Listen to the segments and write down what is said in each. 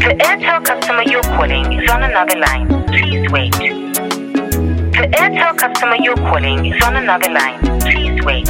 The Airtel customer you're calling is on another line. Please wait. The Airtel customer you're calling is on another line. Please wait.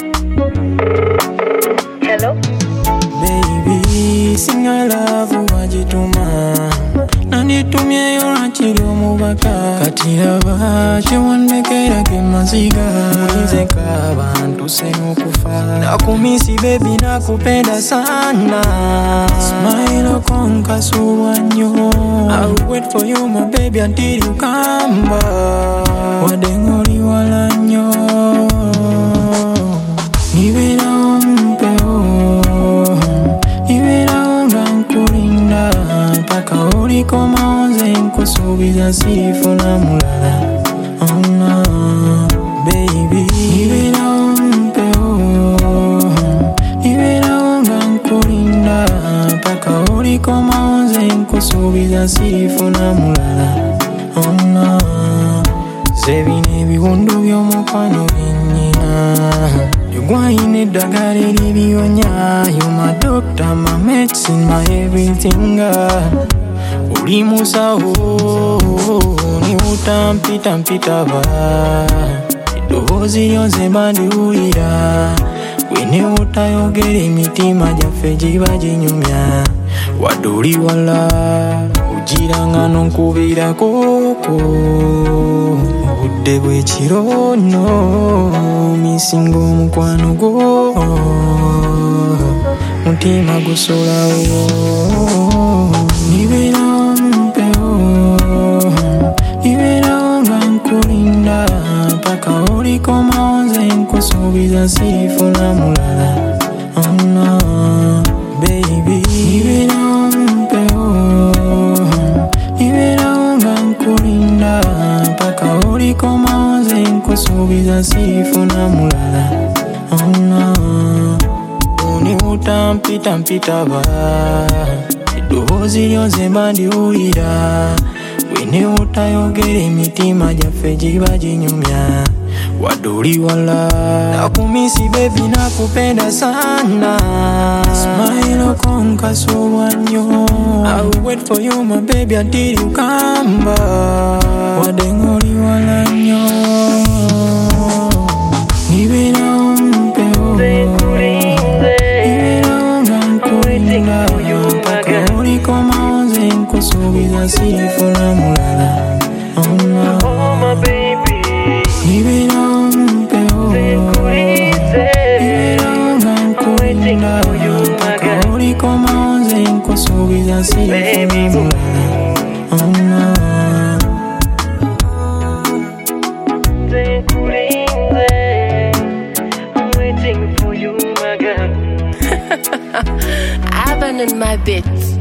Hello? Baby, sing I love wajituma. Nanitumie yora chiri omubaka. Katira bache wanmekera gemaziga. Mwize kabantu senu kufa. Nakumisi baby nakupenda sana. Smile konka suwanyo. I'll wait for you my baby until you come back. Wadengoli walanyo. Nibera ompeo. Nibera ongankulinda. Paka uli koma onze nkusubiza sifuna mulala. Oh no, baby. Nibera ompeo. Nibera ongankulinda. Paka uli koma onze nkusubiza sifuna mulala. Oh no, zebine biwundu byomukwano binyina. Yugwaine dagare libionya. You my doctor, my medicine, my everything. Uli musa ni utampita ba. Idozi yonze bandi ulira. Wene utayogere imitima jaffe jiba jinyumya. Waduli wala ujiranga nonkubira koko. Budde bwekiro no misingo mukwano go. Mutima gusolawo. Nibera ompeo. Nibera ongankulinda. Paka uli koma onze nkusubiza sifuna mulala. Oh no, baby. Nibera ompeo. Nibera ongankulinda. Paka uli koma onze nkusubiza sifuna mulala. Oh no, uni utampita ba. Idozi yonze bandi ulira. Wene utayogere imitima jaffe jiba jinyumya. Waduli wala nakumisi baby nakupenda sana. Smile konka suwanyo. I'll wait for you my baby until you come back. Wadengoli walanyo. Nibera ompeo. Nibera ongankulinda. Paka uli koma onze nkusubiza sifuna mulala. Oh no, nibera ompeo. Nibera ongankulinda. Paka uli koma onze nkusubiza sifuna mulala. Oh no. I'm waiting for you, my girl. I've been in my bits.